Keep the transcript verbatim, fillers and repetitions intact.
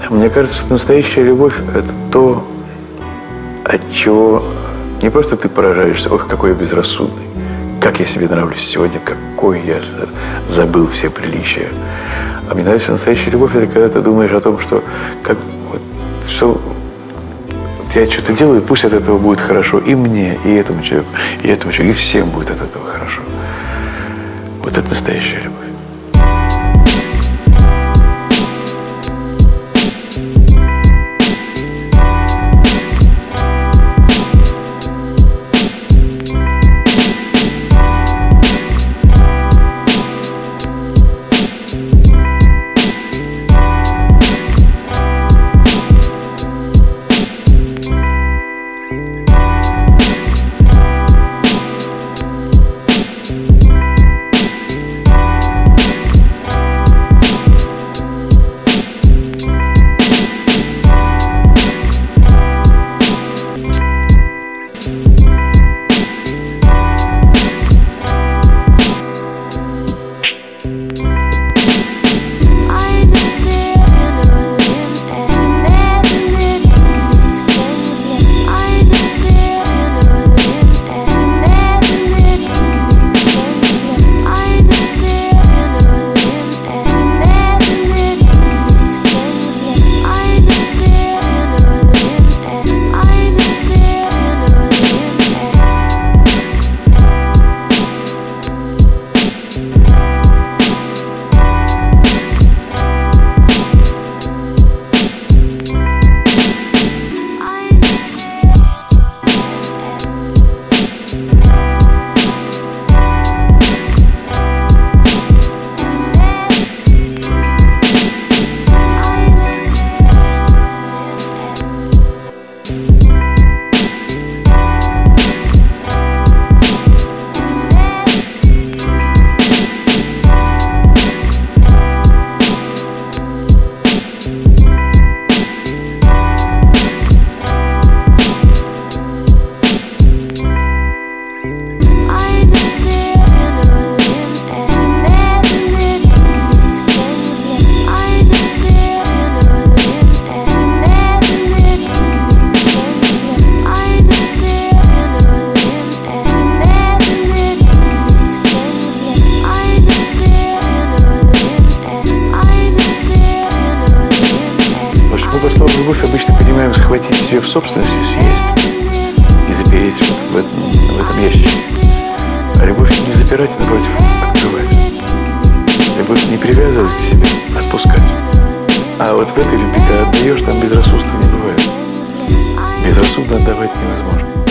Мне кажется, что настоящая любовь – это то, от чего не просто ты поражаешься, ох, какой я безрассудный, как я себе нравлюсь сегодня, какой я забыл все приличия. А мне нравится настоящая любовь – это когда ты думаешь о том, что как вот, все, я что-то делаю, пусть от этого будет хорошо и мне, и этому человеку, и этому человеку, и всем будет от этого хорошо. Вот это настоящая любовь. Любовь обычно понимаем схватить себе в собственность и съесть, и запереть вот в этом, в этом ящике. А любовь не запирать, а напротив, открывать. Любовь не привязывать к себе, отпускать. А вот в этой любви, когда отдаешь, там безрассудства не бывает. Безрассудно отдавать невозможно.